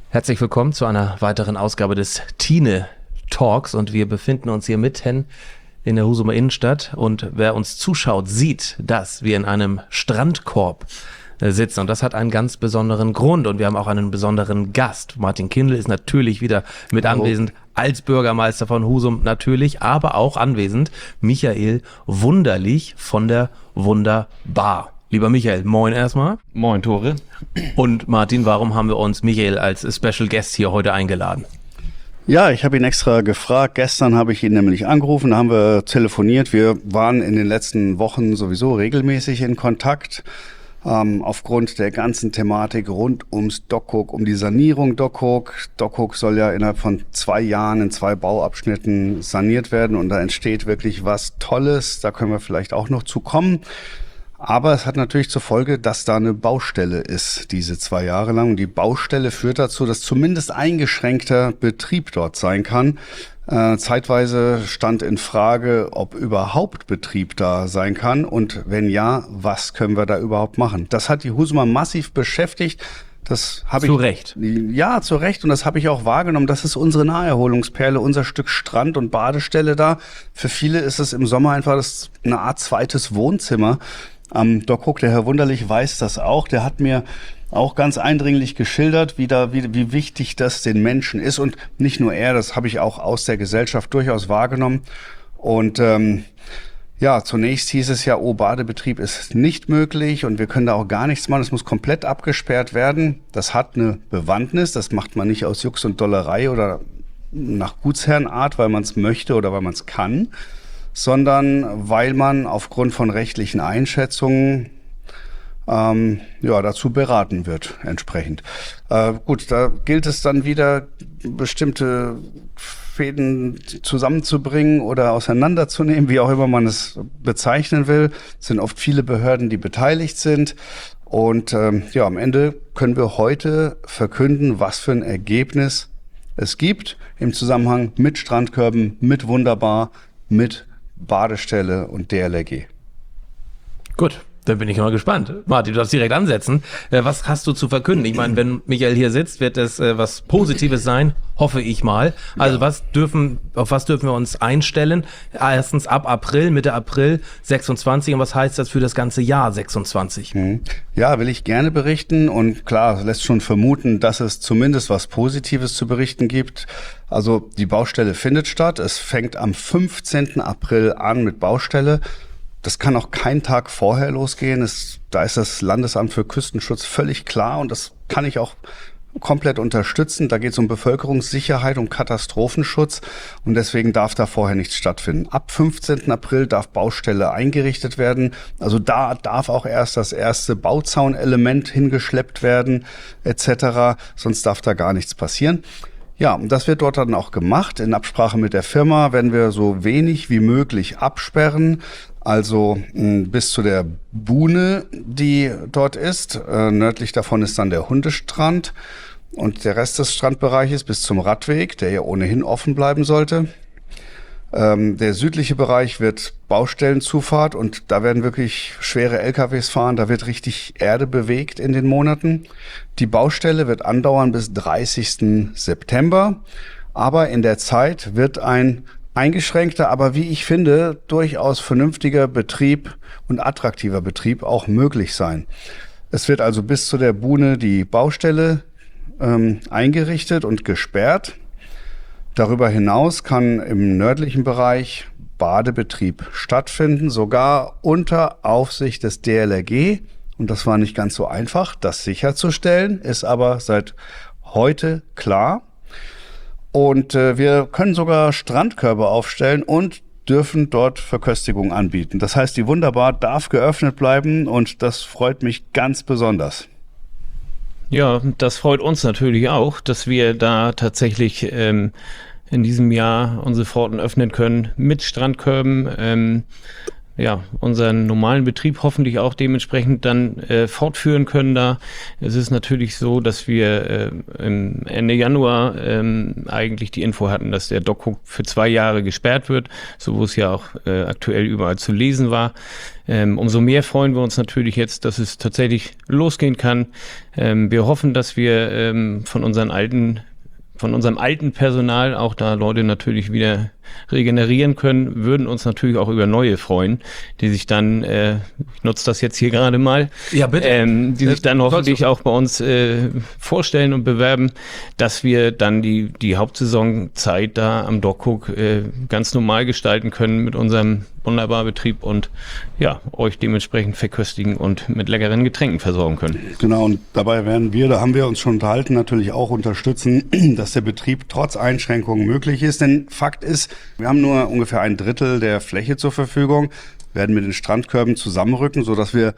Herzlich willkommen zu einer weiteren Ausgabe des Tine Talks und wir befinden uns hier mitten in der Husumer Innenstadt und wer uns zuschaut, sieht, dass wir in einem Strandkorb sitzen und das hat einen ganz besonderen Grund und wir haben auch einen besonderen Gast. Martin Kindl ist natürlich wieder mit anwesend, als Bürgermeister von Husum natürlich, aber auch anwesend Michael Wunderlich von der Wunderbar. Lieber Michael, moin erstmal. Moin, Tore. Und Martin, warum haben wir uns Michael als Special Guest hier heute eingeladen? Ja, ich habe ihn extra gefragt. Gestern habe ich ihn nämlich angerufen, da haben wir telefoniert. Wir waren in den letzten Wochen sowieso regelmäßig in Kontakt. Aufgrund der ganzen Thematik rund ums DOCUC, um die Sanierung DOCUC. DOCUC soll ja innerhalb von 2 Jahren in 2 Bauabschnitten saniert werden und da entsteht wirklich was Tolles. Da können wir vielleicht auch noch zu kommen. Aber es hat natürlich zur Folge, dass da eine Baustelle ist, diese 2 Jahre lang. Und die Baustelle führt dazu, dass zumindest eingeschränkter Betrieb dort sein kann. Zeitweise stand in Frage, ob überhaupt Betrieb da sein kann. Und wenn ja, was können wir da überhaupt machen? Das hat die Husumer massiv beschäftigt. Das habe ich. Zu Recht. Ja, zu Recht. Und das habe ich auch wahrgenommen. Das ist unsere Naherholungsperle, unser Stück Strand und Badestelle da. Für viele ist es im Sommer einfach eine Art zweites Wohnzimmer. DOCUC, der Herr Wunderlich, weiß das auch. Der hat mir auch ganz eindringlich geschildert, wie wichtig das den Menschen ist. Und nicht nur er, das habe ich auch aus der Gesellschaft durchaus wahrgenommen. Und zunächst hieß es ja, Badebetrieb ist nicht möglich und wir können da auch gar nichts machen. Es muss komplett abgesperrt werden. Das hat eine Bewandtnis. Das macht man nicht aus Jux und Dollerei oder nach Gutsherrenart, weil man es möchte oder weil man es kann, sondern weil man aufgrund von rechtlichen Einschätzungen dazu beraten wird entsprechend. Gut, da gilt es dann wieder, bestimmte Fäden zusammenzubringen oder auseinanderzunehmen, wie auch immer man es bezeichnen will. Es sind oft viele Behörden, die beteiligt sind. Und am Ende können wir heute verkünden, was für ein Ergebnis es gibt im Zusammenhang mit Strandkörben, mit Wunderbar, mit Badestelle und DLRG. Gut, dann bin ich mal gespannt. Martin, du darfst direkt ansetzen. Was hast du zu verkünden? Ich meine, wenn Michael hier sitzt, wird es was Positives sein, hoffe ich mal. Also auf was dürfen wir uns einstellen? Erstens ab April, Mitte April 26. Und was heißt das für das ganze Jahr 26? Ja, will ich gerne berichten. Und klar, lässt schon vermuten, dass es zumindest was Positives zu berichten gibt. Also die Baustelle findet statt. Es fängt am 15. April an mit Baustelle. Das kann auch keinen Tag vorher losgehen. Da ist das Landesamt für Küstenschutz völlig klar und das kann ich auch komplett unterstützen. Da geht es um Bevölkerungssicherheit, um Katastrophenschutz und deswegen darf da vorher nichts stattfinden. Ab 15. April darf Baustelle eingerichtet werden. Also da darf auch erst das erste Bauzaunelement hingeschleppt werden etc. Sonst darf da gar nichts passieren. Ja, und das wird dort dann auch gemacht. In Absprache mit der Firma werden wir so wenig wie möglich absperren. Also bis zu der Buhne, die dort ist. Nördlich davon ist dann der Hundestrand. Und der Rest des Strandbereiches bis zum Radweg, der ja ohnehin offen bleiben sollte. Der südliche Bereich wird Baustellenzufahrt und da werden wirklich schwere LKWs fahren. Da wird richtig Erde bewegt in den Monaten. Die Baustelle wird andauern bis 30. September. Aber in der Zeit wird ein eingeschränkter, aber wie ich finde, durchaus vernünftiger Betrieb und attraktiver Betrieb auch möglich sein. Es wird also bis zu der Buhne die Baustelle eingerichtet und gesperrt. Darüber hinaus kann im nördlichen Bereich Badebetrieb stattfinden, sogar unter Aufsicht des DLRG. Und das war nicht ganz so einfach, das sicherzustellen, ist aber seit heute klar. Und wir können sogar Strandkörbe aufstellen und dürfen dort Verköstigung anbieten. Das heißt, die Wunderbar darf geöffnet bleiben und das freut mich ganz besonders. Ja, das freut uns natürlich auch, dass wir da tatsächlich in diesem Jahr unsere Pforten öffnen können mit Strandkörben. unseren normalen Betrieb hoffentlich auch dementsprechend dann fortführen können da. Es ist natürlich so, dass wir Ende Januar eigentlich die Info hatten, dass der Dockhook für 2 Jahre gesperrt wird, so wo es ja auch aktuell überall zu lesen war. Umso mehr freuen wir uns natürlich jetzt, dass es tatsächlich losgehen kann. Wir hoffen, dass wir von unserem alten Personal auch da Leute natürlich wieder regenerieren können, würden uns natürlich auch über neue freuen, die sich dann, ich nutze das jetzt hier gerade mal, ja, bitte. Die sich dann hoffentlich auch bei uns vorstellen und bewerben, dass wir dann die Hauptsaisonzeit da am Dockhook ganz normal gestalten können mit unserem wunderbaren Betrieb und euch dementsprechend verköstigen und mit leckeren Getränken versorgen können. Genau, und dabei werden wir, da haben wir uns schon unterhalten, natürlich auch unterstützen, dass der Betrieb trotz Einschränkungen möglich ist. Denn Fakt ist, wir haben nur ungefähr 1/3 der Fläche zur Verfügung, werden mit den Strandkörben zusammenrücken, sodass wir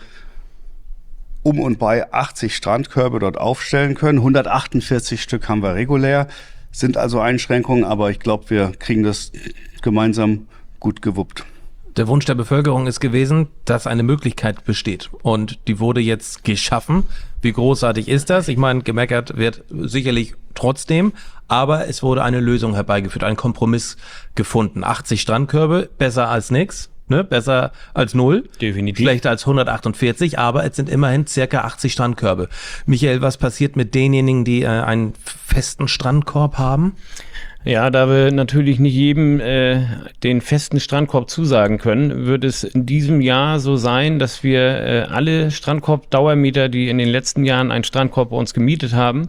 um und bei 80 Strandkörbe dort aufstellen können. 148 Stück haben wir regulär, sind also Einschränkungen, aber ich glaube, wir kriegen das gemeinsam gut gewuppt. Der Wunsch der Bevölkerung ist gewesen, dass eine Möglichkeit besteht. Und die wurde jetzt geschaffen. Wie großartig ist das? Ich meine, gemeckert wird sicherlich trotzdem, aber es wurde eine Lösung herbeigeführt, ein Kompromiss gefunden. 80 Strandkörbe, besser als nix, ne? Besser als 0. Definitiv. Schlechter als 148, aber es sind immerhin circa 80 Strandkörbe. Michael, was passiert mit denjenigen, die einen festen Strandkorb haben? Ja, da wir natürlich nicht jedem den festen Strandkorb zusagen können, wird es in diesem Jahr so sein, dass wir alle Strandkorb-Dauermieter, die in den letzten Jahren einen Strandkorb bei uns gemietet haben,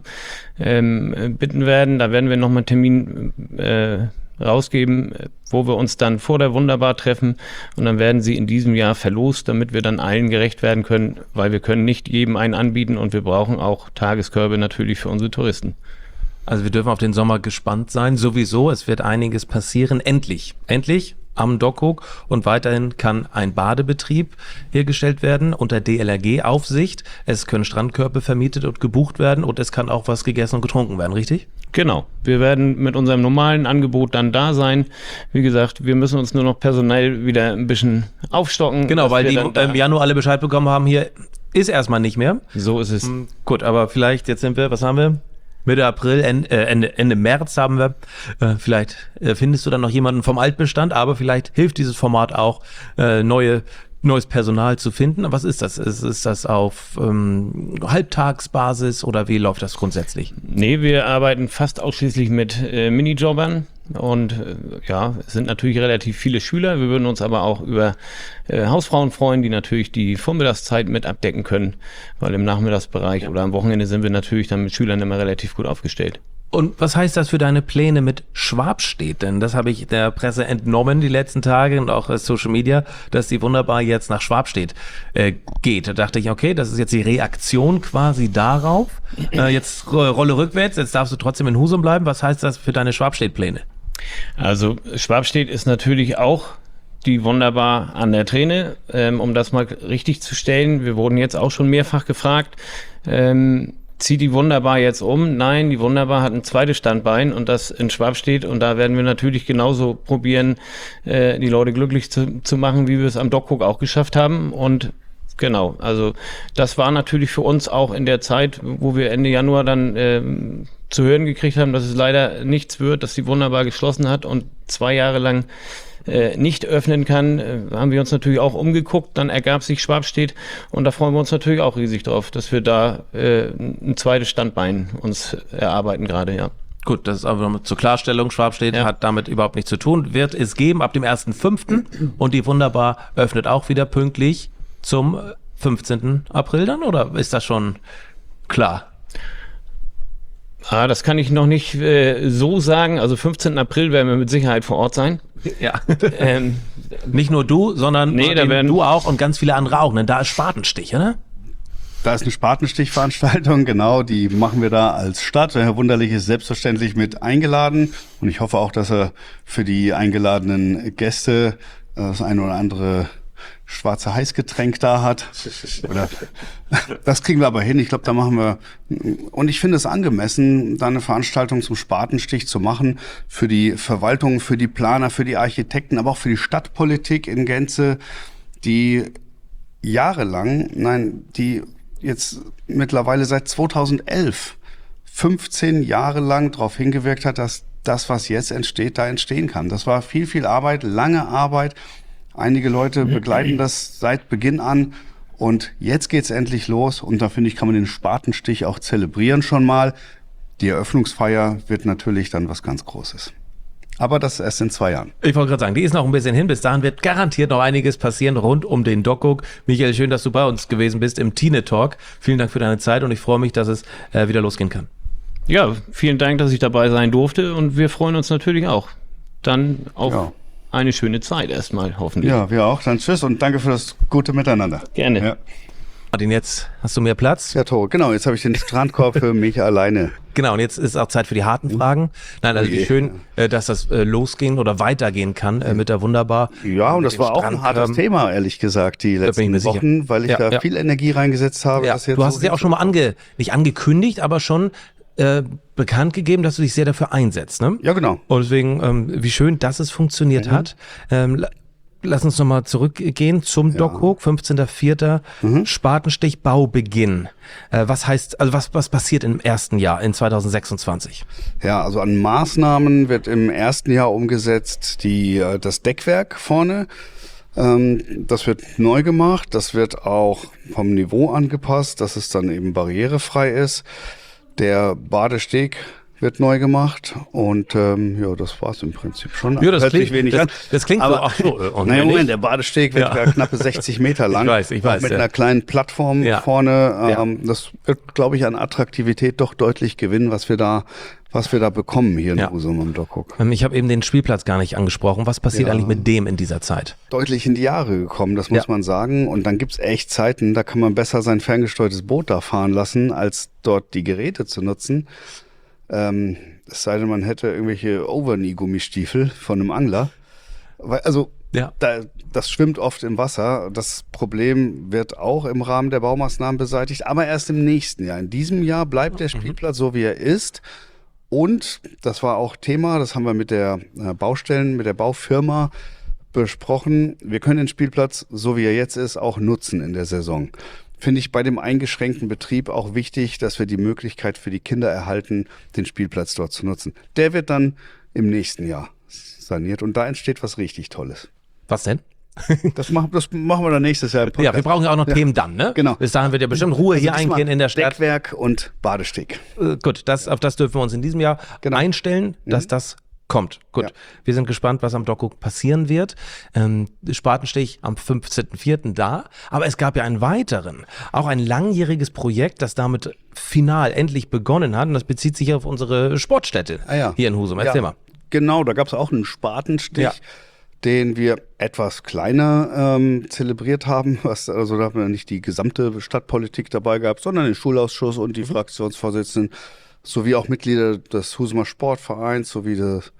bitten werden. Da werden wir nochmal einen Termin rausgeben, wo wir uns dann vor der Wunderbar treffen und dann werden sie in diesem Jahr verlost, damit wir dann allen gerecht werden können, weil wir können nicht jedem einen anbieten und wir brauchen auch Tageskörbe natürlich für unsere Touristen. Also wir dürfen auf den Sommer gespannt sein. Sowieso, es wird einiges passieren. Endlich am Dockhook und weiterhin kann ein Badebetrieb hergestellt werden unter DLRG-Aufsicht. Es können Strandkörbe vermietet und gebucht werden und es kann auch was gegessen und getrunken werden, richtig? Genau. Wir werden mit unserem normalen Angebot dann da sein. Wie gesagt, wir müssen uns nur noch personell wieder ein bisschen aufstocken. Genau, weil die im Januar alle Bescheid bekommen haben, hier ist erstmal nicht mehr. So ist es. Gut, aber vielleicht, jetzt sind wir, was haben wir? Mitte April, Ende März haben wir. Vielleicht findest du dann noch jemanden vom Altbestand, aber vielleicht hilft dieses Format auch, neues Personal zu finden. Was ist das? Ist das auf Halbtagsbasis oder wie läuft das grundsätzlich? Nee, wir arbeiten fast ausschließlich mit Minijobbern und es sind natürlich relativ viele Schüler. Wir würden uns aber auch über Hausfrauen freuen, die natürlich die Vormittagszeit mit abdecken können, weil im Nachmittagsbereich oder am Wochenende sind wir natürlich dann mit Schülern immer relativ gut aufgestellt. Und was heißt das für deine Pläne mit Schwabstedt? Denn das habe ich der Presse entnommen die letzten Tage und auch Social Media, dass die Wunderbar jetzt nach Schwabstedt geht. Da dachte ich, okay, das ist jetzt die Reaktion quasi darauf. Jetzt Rolle rückwärts, jetzt darfst du trotzdem in Husum bleiben. Was heißt das für deine Schwabstedt-Pläne? Also Schwabstedt ist natürlich auch die Wunderbar an der Träne, um das mal richtig zu stellen. Wir wurden jetzt auch schon mehrfach gefragt, zieht die Wunderbar jetzt um? Nein, die Wunderbar hat ein zweites Standbein und das in Schwabstedt und da werden wir natürlich genauso probieren, die Leute glücklich zu machen, wie wir es am Dockhook auch geschafft haben und genau, also das war natürlich für uns auch in der Zeit, wo wir Ende Januar dann zu hören gekriegt haben, dass es leider nichts wird, dass die Wunderbar geschlossen hat und 2 Jahre lang nicht öffnen kann, haben wir uns natürlich auch umgeguckt, dann ergab sich Schwabstedt und da freuen wir uns natürlich auch riesig drauf, dass wir da ein zweites Standbein uns erarbeiten gerade, ja. Gut, das ist aber noch zur Klarstellung, Schwabstedt hat damit überhaupt nichts zu tun, wird es geben ab dem 1.5. und die Wunderbar öffnet auch wieder pünktlich zum 15. April dann oder ist das schon klar? Das kann ich noch nicht so sagen. Also 15. April werden wir mit Sicherheit vor Ort sein. Ja. Nicht nur du, sondern du auch und ganz viele andere auch. Ne? Da ist Spatenstich, oder? Da ist eine Spatenstichveranstaltung, genau, die machen wir da als Stadt. Herr Wunderlich ist selbstverständlich mit eingeladen und ich hoffe auch, dass er für die eingeladenen Gäste das eine oder andere schwarze Heißgetränk da hat. Oder, das kriegen wir aber hin. Ich glaube, da machen wir, und ich finde es angemessen, da eine Veranstaltung zum Spatenstich zu machen für die Verwaltung, für die Planer, für die Architekten, aber auch für die Stadtpolitik in Gänze. die die jetzt mittlerweile seit 2011, 15 Jahre lang darauf hingewirkt hat, dass das, was jetzt entsteht, da entstehen kann. Das war viel, viel Arbeit, lange Arbeit. Einige Leute begleiten das seit Beginn an und jetzt geht's endlich los und da finde ich, kann man den Spatenstich auch zelebrieren schon mal. Die Eröffnungsfeier wird natürlich dann was ganz Großes. Aber das erst in 2 Jahren. Ich wollte gerade sagen, die ist noch ein bisschen hin. Bis dahin wird garantiert noch einiges passieren rund um den DOCUC. Michael, schön, dass du bei uns gewesen bist im Tine Talk. Vielen Dank für deine Zeit und ich freue mich, dass es wieder losgehen kann. Ja, vielen Dank, dass ich dabei sein durfte und wir freuen uns natürlich auch. Dann auf eine schöne Zeit erstmal, hoffentlich. Ja, wir auch. Dann tschüss und danke für das gute Miteinander. Gerne. Ja. Martin, jetzt hast du mehr Platz. Ja, Tore, genau. Jetzt habe ich den Strandkorb für mich alleine. Genau, und jetzt ist auch Zeit für die harten Fragen. Nein, also wie schön, dass das losgehen oder weitergehen kann mit der Wunderbar. Ja, und das war auch ein hartes Thema, ehrlich gesagt, die letzten Wochen, weil ich da viel Energie reingesetzt habe. Ja. Das jetzt Du hast es ja auch schon mal nicht angekündigt, aber schon bekannt gegeben, dass du dich sehr dafür einsetzt. Ne? Ja, genau. Und deswegen, wie schön, dass es funktioniert hat. Lass uns nochmal zurückgehen zum DOCUC, 15.04. Spatenstich Baubeginn. Was heißt, also was passiert im ersten Jahr, in 2026? Ja, also an Maßnahmen wird im ersten Jahr umgesetzt das Deckwerk vorne. Das wird neu gemacht, das wird auch vom Niveau angepasst, dass es dann eben barrierefrei ist. Der Badesteg wird neu gemacht und das war's im Prinzip schon. Ja, das klingt aber, so. Ach so, naja, Moment, der Badesteg wird ja knappe 60 Meter lang. Ich weiß. Mit einer kleinen Plattform vorne. Das wird, glaube ich, an Attraktivität doch deutlich gewinnen, was wir da bekommen hier in Husum am DOCUC. Ich habe eben den Spielplatz gar nicht angesprochen. Was passiert eigentlich mit dem in dieser Zeit? Deutlich in die Jahre gekommen, das muss man sagen. Und dann gibt's echt Zeiten, da kann man besser sein ferngesteuertes Boot da fahren lassen, als dort die Geräte zu nutzen. Es sei denn, man hätte irgendwelche Overknee-Gummistiefel von einem Angler. Das schwimmt oft im Wasser. Das Problem wird auch im Rahmen der Baumaßnahmen beseitigt, aber erst im nächsten Jahr. In diesem Jahr bleibt der Spielplatz so, wie er ist. Und das war auch Thema, das haben wir mit der mit der Baufirma besprochen. Wir können den Spielplatz, so wie er jetzt ist, auch nutzen in der Saison. Finde ich bei dem eingeschränkten Betrieb auch wichtig, dass wir die Möglichkeit für die Kinder erhalten, den Spielplatz dort zu nutzen. Der wird dann im nächsten Jahr saniert und da entsteht was richtig Tolles. Was denn? Das machen wir dann nächstes Jahr im Podcast. Ja, wir brauchen ja auch noch Themen dann, ne? Genau. Bis dahin wird ja bestimmt Ruhe hier eingehen in der Stadt. Deckwerk und Badesteg. Gut, auf das dürfen wir uns in diesem Jahr einstellen, dass das kommt. Gut, wir sind gespannt, was am DOCUC passieren wird. Spatenstich am 15.04. da. Aber es gab ja einen weiteren, auch ein langjähriges Projekt, das damit final endlich begonnen hat. Und das bezieht sich auf unsere Sportstätte hier in Husum. Erzähl mal. Genau, da gab es auch einen Spatenstich, den wir etwas kleiner zelebriert haben. Also da haben wir nicht die gesamte Stadtpolitik dabei gehabt, sondern den Schulausschuss und die Fraktionsvorsitzenden sowie auch Mitglieder des Husumer Sportvereins sowie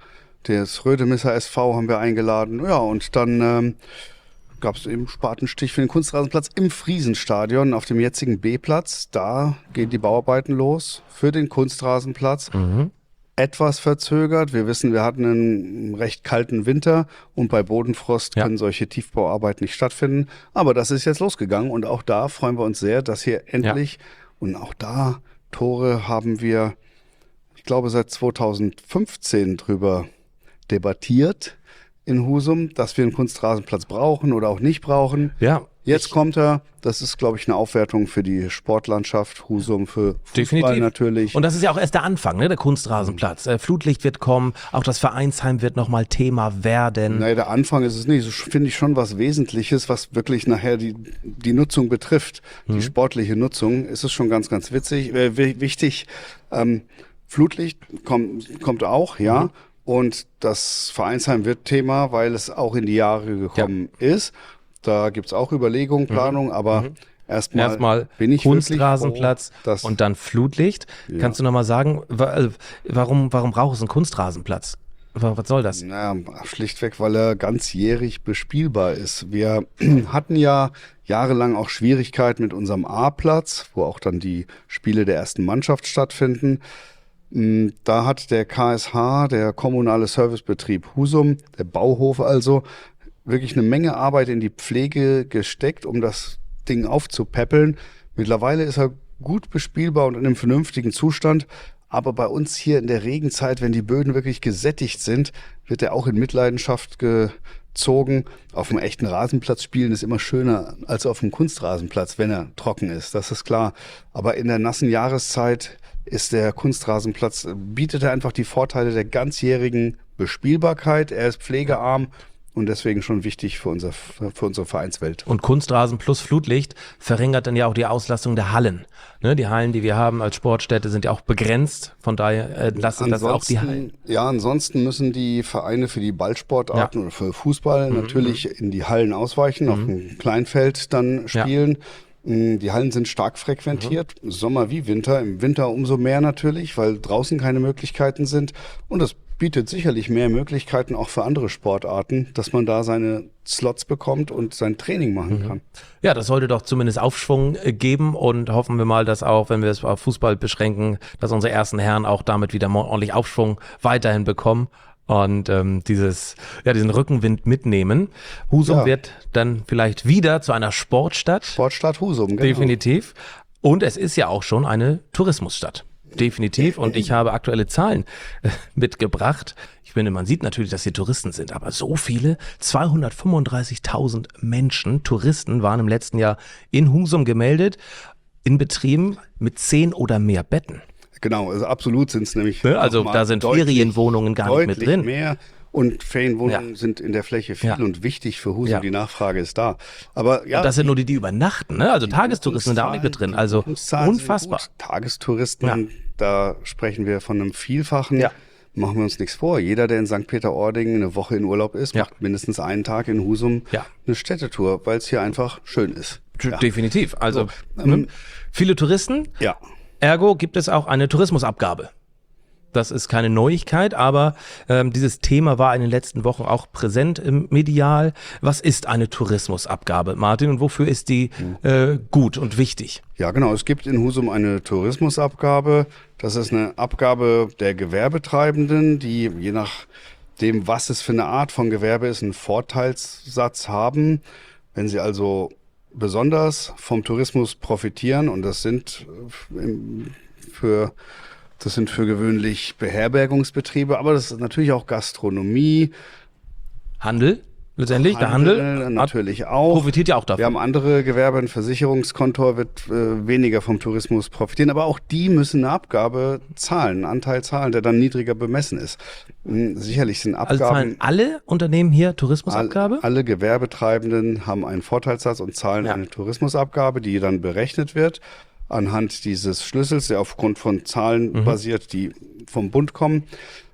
des Rödemisser SV haben wir eingeladen. Ja, und dann gab es eben Spatenstich für den Kunstrasenplatz im Friesenstadion auf dem jetzigen B-Platz. Da gehen die Bauarbeiten los für den Kunstrasenplatz. Etwas verzögert. Wir wissen, wir hatten einen recht kalten Winter und bei Bodenfrost können solche Tiefbauarbeiten nicht stattfinden. Aber das ist jetzt losgegangen und auch da freuen wir uns sehr, dass hier endlich und auch da Tore haben wir, ich glaube, seit 2015 drüber debattiert in Husum, dass wir einen Kunstrasenplatz brauchen oder auch nicht brauchen. Ja. Jetzt kommt er. Das ist, glaube ich, eine Aufwertung für die Sportlandschaft Husum, für Fußball definitiv natürlich. Und das ist ja auch erst der Anfang, ne? Der Kunstrasenplatz. Flutlicht wird kommen, auch das Vereinsheim wird nochmal Thema werden. Naja, der Anfang ist es nicht. Das finde ich schon was Wesentliches, was wirklich nachher die Nutzung betrifft. Die sportliche Nutzung ist es schon ganz, ganz wichtig. Flutlicht kommt auch, Und das Vereinsheim wird Thema, weil es auch in die Jahre gekommen ist. Da gibt's auch Überlegungen, Planung, aber erstmal bin ich Kunstrasenplatz froh, und dann Flutlicht. Kannst du nochmal sagen, warum braucht es einen Kunstrasenplatz? Was soll das? Naja, schlichtweg, weil er ganzjährig bespielbar ist. Wir hatten ja jahrelang auch Schwierigkeiten mit unserem A-Platz, wo auch dann die Spiele der ersten Mannschaft stattfinden. Da hat der KSH, der kommunale Servicebetrieb Husum, der Bauhof also, wirklich eine Menge Arbeit in die Pflege gesteckt, um das Ding aufzupäppeln. Mittlerweile ist er gut bespielbar und in einem vernünftigen Zustand. Aber bei uns hier in der Regenzeit, wenn die Böden wirklich gesättigt sind, wird er auch in Mitleidenschaft gezogen. Auf einem echten Rasenplatz spielen ist immer schöner als auf einem Kunstrasenplatz, wenn er trocken ist. Das ist klar. Aber in der nassen Jahreszeit ist der Kunstrasenplatz, bietet er einfach die Vorteile der ganzjährigen Bespielbarkeit. Er ist pflegearm. Und deswegen schon wichtig für unsere Vereinswelt. Und Kunstrasen plus Flutlicht verringert dann ja auch die Auslastung der Hallen. Ne, die Hallen, die wir haben als Sportstätte, sind ja auch begrenzt. Von daher entlasten das auch die Hallen. Ja, ansonsten müssen die Vereine für die Ballsportarten oder für Fußball natürlich in die Hallen ausweichen, auf dem Kleinfeld dann spielen. Ja. Die Hallen sind stark frequentiert, Sommer wie Winter. Im Winter umso mehr natürlich, weil draußen keine Möglichkeiten sind. Und das bietet sicherlich mehr Möglichkeiten auch für andere Sportarten, dass man da seine Slots bekommt und sein Training machen kann. Ja, das sollte doch zumindest Aufschwung geben und hoffen wir mal, dass auch, wenn wir es auf Fußball beschränken, dass unsere ersten Herren auch damit wieder ordentlich Aufschwung weiterhin bekommen und diesen Rückenwind mitnehmen. Husum wird dann vielleicht wieder zu einer Sportstadt. Sportstadt Husum, genau. Definitiv. Und es ist ja auch schon eine Tourismusstadt. Definitiv. Und ich habe aktuelle Zahlen mitgebracht. Ich finde, man sieht natürlich, dass hier Touristen sind, aber so viele, 235.000 Menschen, Touristen waren im letzten Jahr in Husum gemeldet, in Betrieben mit 10 oder mehr Betten. Genau, also absolut sind es nämlich. Also da sind Ferienwohnungen gar nicht mit drin. Mehr. Und Ferienwohnungen sind in der Fläche viel und wichtig für Husum. Die Nachfrage ist da. Aber ja, und das sind nur die übernachten, ne? Also Tagestouristen sind da auch nicht mit drin. Also unfassbar. Tagestouristen, da sprechen wir von einem Vielfachen. Ja. Machen wir uns nichts vor. Jeder, der in St. Peter-Ording eine Woche in Urlaub ist, macht mindestens einen Tag in Husum eine Städtetour, weil es hier einfach schön ist. Definitiv. Also viele Touristen. Ja. Ergo gibt es auch eine Tourismusabgabe. Das ist keine Neuigkeit, aber dieses Thema war in den letzten Wochen auch präsent im Medial. Was ist eine Tourismusabgabe, Martin, und wofür ist die gut und wichtig? Ja, genau. Es gibt in Husum eine Tourismusabgabe. Das ist eine Abgabe der Gewerbetreibenden, die je nachdem, was es für eine Art von Gewerbe ist, einen Vorteilssatz haben. Wenn sie also besonders vom Tourismus profitieren, und das sind für gewöhnlich Beherbergungsbetriebe, aber das ist natürlich auch Gastronomie. Handel, letztendlich, der Handel natürlich auch. Profitiert ja auch davon. Wir haben andere Gewerbe, ein Versicherungskontor wird weniger vom Tourismus profitieren, aber auch die müssen eine Abgabe zahlen, einen Anteil zahlen, der dann niedriger bemessen ist. Sicherlich sind Abgaben... Also zahlen alle Unternehmen hier Tourismusabgabe? Alle Gewerbetreibenden haben einen Vorteilssatz und zahlen eine Tourismusabgabe, die dann berechnet wird anhand dieses Schlüssels, der aufgrund von Zahlen basiert, die vom Bund kommen.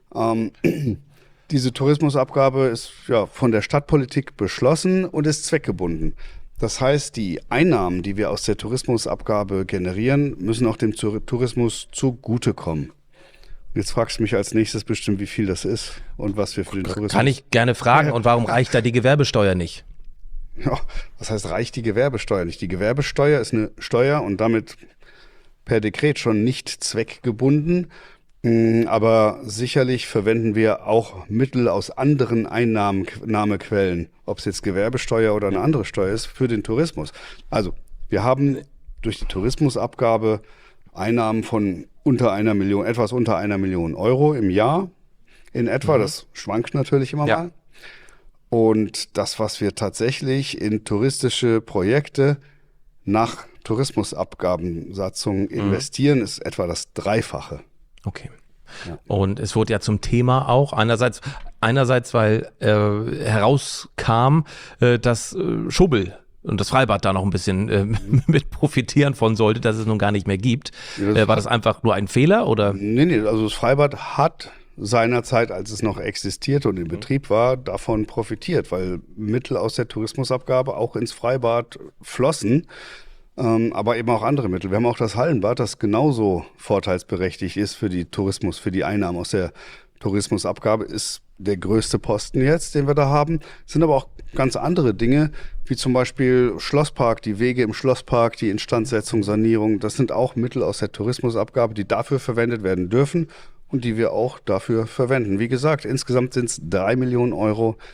Diese Tourismusabgabe ist von der Stadtpolitik beschlossen und ist zweckgebunden. Das heißt, die Einnahmen, die wir aus der Tourismusabgabe generieren, müssen auch dem Tourismus zugutekommen. Jetzt fragst du mich als nächstes bestimmt, wie viel das ist und was wir für den Tourismus... Kann ich gerne fragen. Und warum reicht da die Gewerbesteuer nicht? Ja, was heißt, reicht die Gewerbesteuer nicht? Die Gewerbesteuer ist eine Steuer und damit per Dekret schon nicht zweckgebunden. Aber sicherlich verwenden wir auch Mittel aus anderen Einnahmequellen, ob es jetzt Gewerbesteuer oder eine andere Steuer ist, für den Tourismus. Also wir haben durch die Tourismusabgabe Einnahmen von etwas unter 1 Million Euro im Jahr in etwa. Das schwankt natürlich immer mal. Und das, was wir tatsächlich in touristische Projekte nach Tourismusabgabensatzungen investieren, ist etwa das Dreifache. Okay. Ja. Und es wurde ja zum Thema auch einerseits weil herauskam, dass Schubbel und das Freibad da noch ein bisschen mit profitieren von sollte, dass es nun gar nicht mehr gibt. Ja, war das einfach nur ein Fehler, oder? Nee, also das Freibad hat seinerzeit, als es noch existierte und in Betrieb war, davon profitiert, weil Mittel aus der Tourismusabgabe auch ins Freibad flossen, aber eben auch andere Mittel. Wir haben auch das Hallenbad, das genauso vorteilsberechtigt ist für die Einnahmen aus der Tourismusabgabe, ist der größte Posten jetzt, den wir da haben. Es sind aber auch ganz andere Dinge, wie zum Beispiel Schlosspark, die Wege im Schlosspark, die Instandsetzung, Sanierung. Das sind auch Mittel aus der Tourismusabgabe, die dafür verwendet werden dürfen und die wir auch dafür verwenden. Wie gesagt, insgesamt sind es 3 Millionen Euro,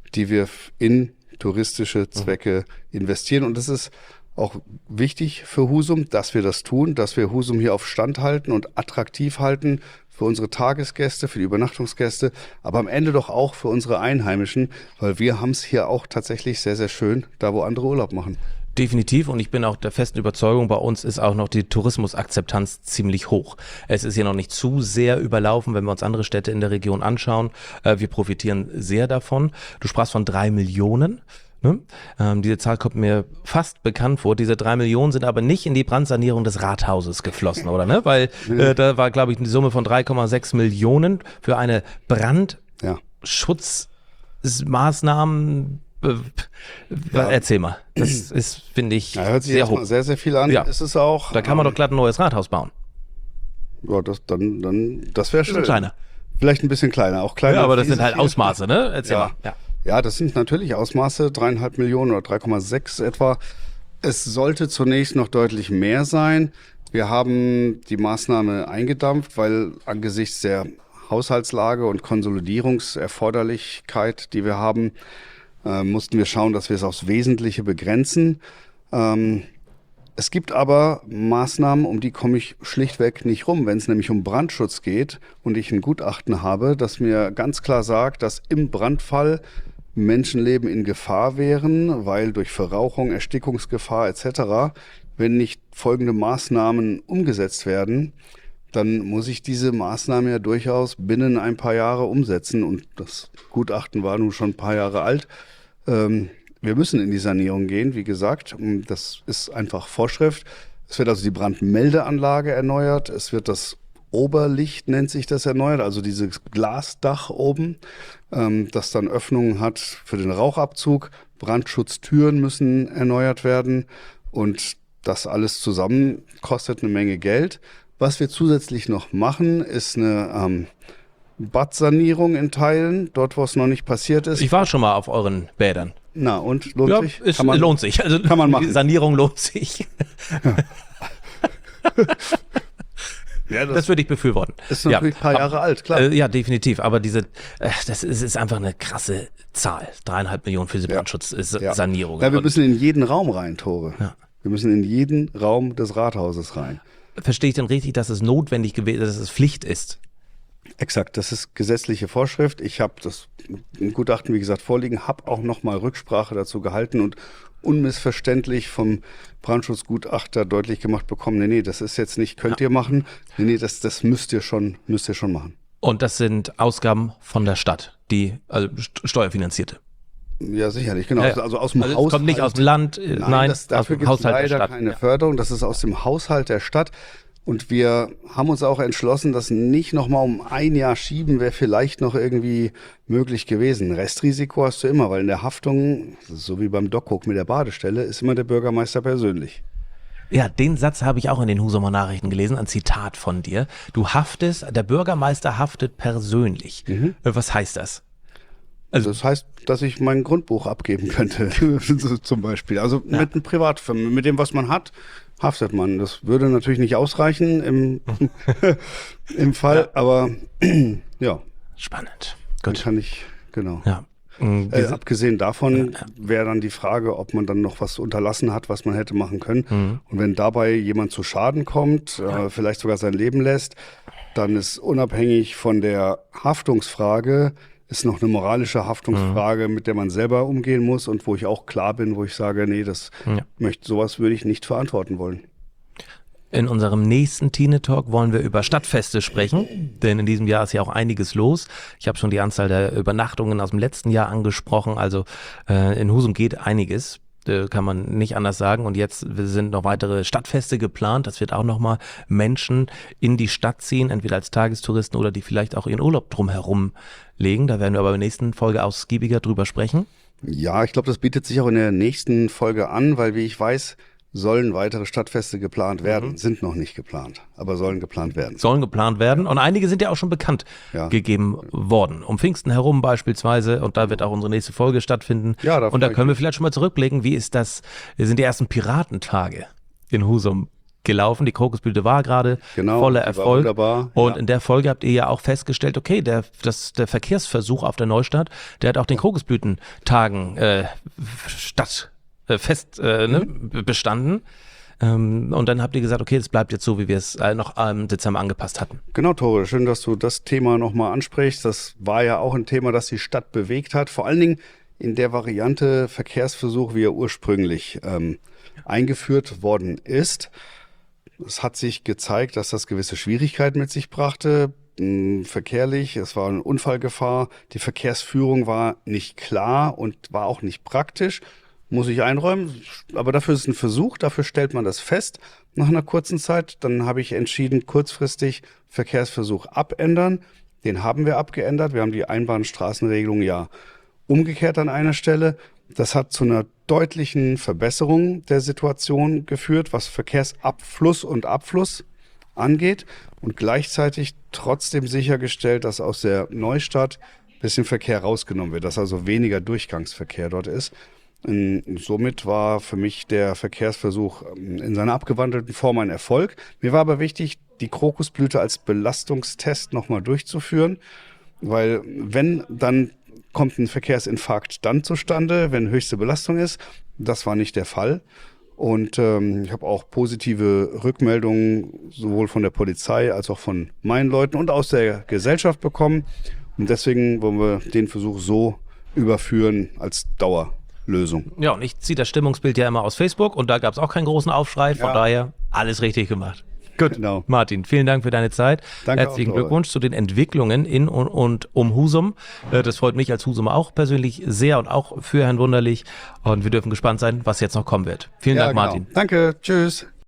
die wir in touristische Zwecke investieren. Und das ist auch wichtig für Husum, dass wir das tun, dass wir Husum hier auf Stand halten und attraktiv halten für unsere Tagesgäste, für die Übernachtungsgäste, aber am Ende doch auch für unsere Einheimischen, weil wir haben es hier auch tatsächlich sehr, sehr schön, da wo andere Urlaub machen. Definitiv, und ich bin auch der festen Überzeugung, bei uns ist auch noch die Tourismusakzeptanz ziemlich hoch. Es ist hier noch nicht zu sehr überlaufen, wenn wir uns andere Städte in der Region anschauen. Wir profitieren sehr davon. Du sprachst von 3 Millionen. Ne? Diese Zahl kommt mir fast bekannt vor. Diese 3 Millionen sind aber nicht in die Brandsanierung des Rathauses geflossen, oder? Ne? Weil da war, glaube ich, eine Summe von 3,6 Millionen für eine Brandschutzmaßnahmen. Erzähl mal. Das ist, finde ich, hört sich sehr hoch. sehr, sehr viel an. Ja. Es ist auch, Da kann man doch glatt ein neues Rathaus bauen. Ja, das wäre schön. Kleiner. Vielleicht ein bisschen kleiner, auch kleiner. Ja, aber das sind halt Ausmaße, ne? Erzähl mal. Ja, das sind natürlich Ausmaße, 3,5 Millionen oder 3,6 etwa. Es sollte zunächst noch deutlich mehr sein. Wir haben die Maßnahme eingedampft, weil angesichts der Haushaltslage und Konsolidierungserforderlichkeit, die wir haben, mussten wir schauen, dass wir es aufs Wesentliche begrenzen. Es gibt aber Maßnahmen, um die komme ich schlichtweg nicht rum, wenn es nämlich um Brandschutz geht und ich ein Gutachten habe, das mir ganz klar sagt, dass im Brandfall Menschenleben in Gefahr wären, weil durch Verrauchung, Erstickungsgefahr etc., wenn nicht folgende Maßnahmen umgesetzt werden, dann muss ich diese Maßnahme ja durchaus binnen ein paar Jahre umsetzen. Und das Gutachten war nun schon ein paar Jahre alt. Wir müssen in die Sanierung gehen, wie gesagt. Das ist einfach Vorschrift. Es wird also die Brandmeldeanlage erneuert. Es wird das Oberlicht, nennt sich das, erneuert, also dieses Glasdach oben, das dann Öffnungen hat für den Rauchabzug. Brandschutztüren müssen erneuert werden. Und das alles zusammen kostet eine Menge Geld. Was wir zusätzlich noch machen, ist eine Badsanierung in Teilen, dort wo es noch nicht passiert ist. Ich war schon mal auf euren Bädern. Na und, lohnt sich? Lohnt sich. Also kann man machen. Die Sanierung lohnt sich. Ja, das würde ich befürworten. Ist natürlich ein paar Jahre alt, klar. Ja, definitiv. Aber das ist einfach eine krasse Zahl. 3,5 Millionen für diese Brandschutzsanierung. Ja, wir müssen in jeden Raum rein, Tore. Ja. Wir müssen in jeden Raum des Rathauses rein. Verstehe ich denn richtig, dass es notwendig gewesen ist, dass es Pflicht ist? Exakt, das ist gesetzliche Vorschrift. Ich habe das Gutachten, wie gesagt, vorliegen, habe auch nochmal Rücksprache dazu gehalten und unmissverständlich vom Brandschutzgutachter deutlich gemacht bekommen, nee, das ist jetzt nicht, könnt ihr machen, nee, das müsst ihr schon machen. Und das sind Ausgaben von der Stadt, also steuerfinanzierte? Ja, sicherlich, genau. Ja. Also aus dem Haushalt. Haushalt. Kommt nicht aus dem Land, nein, dafür gibt es leider keine Förderung. Das ist aus dem Haushalt der Stadt. Und wir haben uns auch entschlossen, das nicht nochmal um ein Jahr schieben, wäre vielleicht noch irgendwie möglich gewesen. Restrisiko hast du immer, weil in der Haftung, so wie beim Dockhook mit der Badestelle, ist immer der Bürgermeister persönlich. Ja, den Satz habe ich auch in den Husumer Nachrichten gelesen, ein Zitat von dir. Der Bürgermeister haftet persönlich. Was heißt das? Also das heißt, dass ich mein Grundbuch abgeben könnte, zum Beispiel. Also mit einem Privatfirmen, mit dem, was man hat, haftet man. Das würde natürlich nicht ausreichen im Fall, aber ja. Spannend. Gut. Dann kann ich, genau. Ja. Abgesehen davon wäre dann die Frage, ob man dann noch was unterlassen hat, was man hätte machen können. Und wenn dabei jemand zu Schaden kommt, vielleicht sogar sein Leben lässt, dann ist unabhängig von der Haftungsfrage ist noch eine moralische Haftungsfrage, mit der man selber umgehen muss und wo ich auch klar bin, wo ich sage, nee, sowas würde ich nicht verantworten wollen. In unserem nächsten Tine-Talk wollen wir über Stadtfeste sprechen, denn in diesem Jahr ist ja auch einiges los. Ich habe schon die Anzahl der Übernachtungen aus dem letzten Jahr angesprochen, also in Husum geht einiges. Kann man nicht anders sagen. Und jetzt sind noch weitere Stadtfeste geplant. Das wird auch nochmal Menschen in die Stadt ziehen, entweder als Tagestouristen oder die vielleicht auch ihren Urlaub drumherum legen. Da werden wir aber in der nächsten Folge ausgiebiger drüber sprechen. Ja, ich glaube, das bietet sich auch in der nächsten Folge an, weil, wie ich weiß, sollen weitere Stadtfeste geplant werden. Sind noch nicht geplant, aber sollen geplant werden. Sollen geplant werden. Und einige sind ja auch schon bekannt gegeben worden. Um Pfingsten herum beispielsweise. Und da wird auch unsere nächste Folge stattfinden. Und da können wir vielleicht schon mal zurückblicken. Wie ist das? Sind die ersten Piratentage in Husum gelaufen. Die Krokusblüte war gerade Genau, voller die war Erfolg. wunderbar, Und ja. in der Folge habt ihr ja auch festgestellt, okay, der Verkehrsversuch auf der Neustadt, der hat auch den Krokusblütentagen bestanden. Und dann habt ihr gesagt, okay, das bleibt jetzt so, wie wir es noch im Dezember angepasst hatten. Genau, Tore, schön, dass du das Thema nochmal ansprichst. Das war ja auch ein Thema, das die Stadt bewegt hat. Vor allen Dingen in der Variante Verkehrsversuch, wie er ursprünglich eingeführt worden ist. Es hat sich gezeigt, dass das gewisse Schwierigkeiten mit sich brachte. Verkehrlich, es war eine Unfallgefahr. Die Verkehrsführung war nicht klar und war auch nicht praktisch. Muss ich einräumen, aber dafür ist es ein Versuch, dafür stellt man das fest nach einer kurzen Zeit. Dann habe ich entschieden, kurzfristig Verkehrsversuch abändern. Den haben wir abgeändert. Wir haben die Einbahnstraßenregelung ja umgekehrt an einer Stelle. Das hat zu einer deutlichen Verbesserung der Situation geführt, was Verkehrsabfluss und Abfluss angeht und gleichzeitig trotzdem sichergestellt, dass aus der Neustadt ein bisschen Verkehr rausgenommen wird, dass also weniger Durchgangsverkehr dort ist. Somit war für mich der Verkehrsversuch in seiner abgewandelten Form ein Erfolg. Mir war aber wichtig, die Krokusblüte als Belastungstest nochmal durchzuführen, weil wenn, dann kommt ein Verkehrsinfarkt dann zustande, wenn höchste Belastung ist. Das war nicht der Fall. Und ich habe auch positive Rückmeldungen sowohl von der Polizei als auch von meinen Leuten und aus der Gesellschaft bekommen. Und deswegen wollen wir den Versuch so überführen als Dauerlösung. Ja, und ich ziehe das Stimmungsbild ja immer aus Facebook und da gab es auch keinen großen Aufschrei, von daher alles richtig gemacht. Gut, Genau. Martin, vielen Dank für deine Zeit. Danke Herzlichen auch, Glückwunsch zu den Entwicklungen in und um Husum. Das freut mich als Husumer auch persönlich sehr und auch für Herrn Wunderlich. Und wir dürfen gespannt sein, was jetzt noch kommen wird. Vielen Dank, genau. Martin. Danke, tschüss.